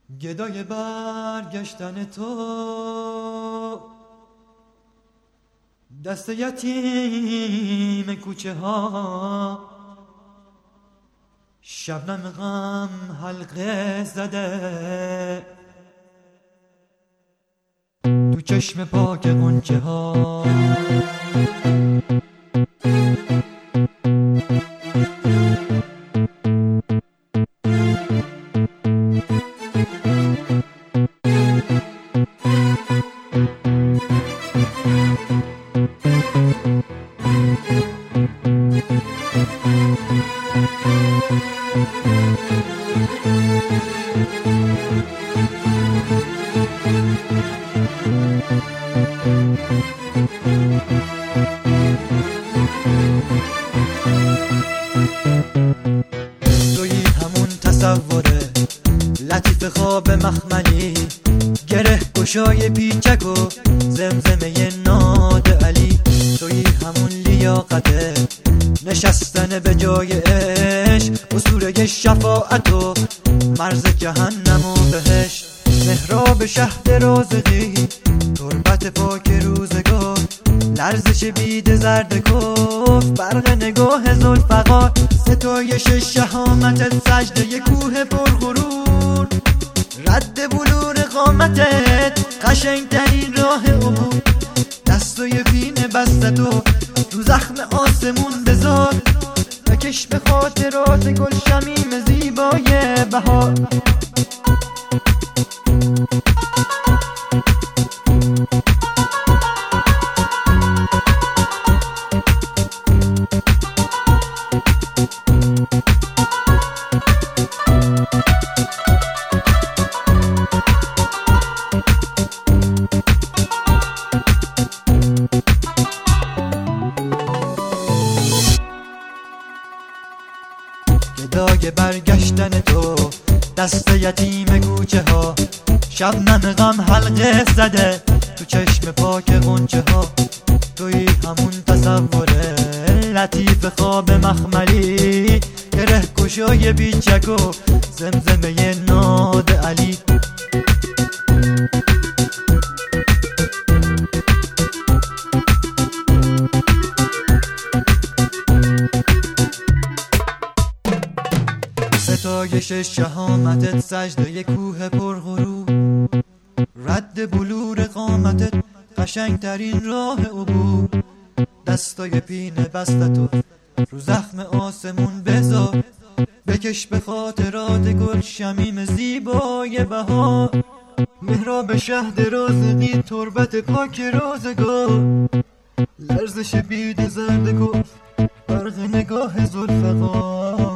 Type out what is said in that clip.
گدای برگشتن تو، دست یتیم کوچه ها، شبنم غم حلقه زده تو چشم پاک غنچه ها. تویی همون تصوره لطیف خواب مخملی، گره گشای پیچک و زمزمه ناد علی. تویی همون لیاقته نشستن به جای عشق، اصوله شفاعت و مرز جهنم و بهشت. محراب شهد رازقی، تربت پاک روزگار، لرزش بید زرد کف، برق نگاه ذوالفقار، ستایش شهامت سجده کوه پرغرور، رد بلور قامتت قشنگترین راه عبور. دستای پینه بستتو رو زخم آسمون بذار، بکش به خاطرات گل شمیم زیبای بهار. گدای برگشتن تو، دست یتیم کوچه ها، شبنم غم حلقه زده تو چشم پاک غنچه ها. تویی همون تصوره لطیف خواب مخملی، گره گشای بیچک و زمزمه ناد علی. ستایش شهامتت سجده کوه پرغرور، رد بلور قامتت قشنگترین راه عبور. دستای پینه بستتو رو زخم آسمون بذار، بکش به خاطرات گل شمیم زیبای بهار. محراب شهد رازقی، تربت پاک روزگار، لرزش بید زرد کف، برق نگاه ذوالفقار.